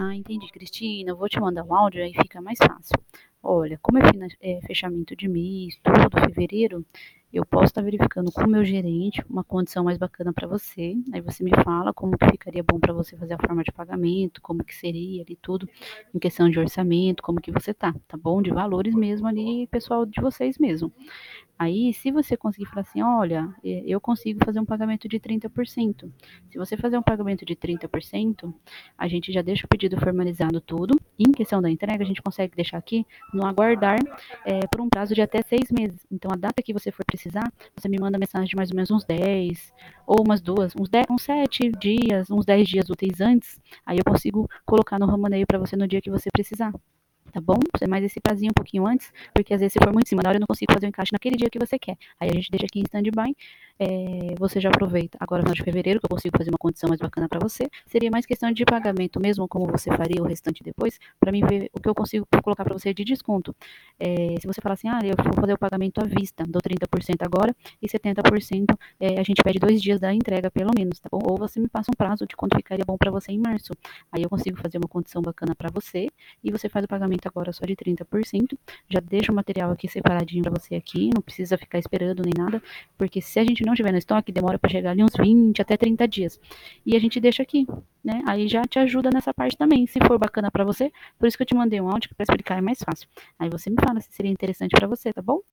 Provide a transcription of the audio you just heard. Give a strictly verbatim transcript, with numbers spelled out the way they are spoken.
Ah, entendi, Cristina. Eu vou te mandar um áudio, aí fica mais fácil. Olha, como é, fina- é fechamento de mês, tudo, fevereiro, eu posso estar verificando com o meu gerente uma condição mais bacana para você. Aí você me fala como que ficaria bom para você fazer a forma de pagamento, como que seria ali tudo, em questão de orçamento, como que você tá, tá bom? De valores mesmo ali, pessoal de vocês mesmo. Aí, se você conseguir falar assim, olha, eh, eu consigo fazer um pagamento de trinta por cento. Se você fazer um pagamento de trinta por cento, a gente já deixa o pedido formalizado tudo. E em questão da entrega, a gente consegue deixar aqui no aguardar eh, por um prazo de até seis meses. Então, a data que você for precisar, você me manda mensagem de mais ou menos uns dez ou umas duas, uns dez, uns sete dias, uns dez dias úteis antes. Aí eu consigo colocar no romaneio para você no dia que você precisar. Tá bom? Você mais esse prazinho um pouquinho antes, porque às vezes se for muito em cima da hora eu não consigo fazer o encaixe naquele dia que você quer. Aí a gente deixa aqui em stand-by, é, você já aproveita. Agora, no final de fevereiro, que eu consigo fazer uma condição mais bacana para você, seria mais questão de pagamento mesmo, como você faria o restante depois, para mim ver o que eu consigo colocar para você de desconto. É, se você falar assim, ah, eu vou fazer o pagamento à vista, dou trinta por cento agora e setenta por cento é, a gente pede dois dias da entrega, pelo menos, tá bom? Ou você me passa um prazo de quanto ficaria bom para você em março. Aí eu consigo fazer uma condição bacana para você e você faz o pagamento agora só de trinta por cento. Já deixa o material aqui separadinho para você aqui, não precisa ficar esperando nem nada, porque se a gente não tiver no estoque, demora para chegar ali uns vinte até trinta dias. E a gente deixa aqui, né? Aí já te ajuda nessa parte também, se for bacana para você. Por isso que eu te mandei um áudio para explicar, é mais fácil. Aí você me fala se seria interessante para você, tá bom?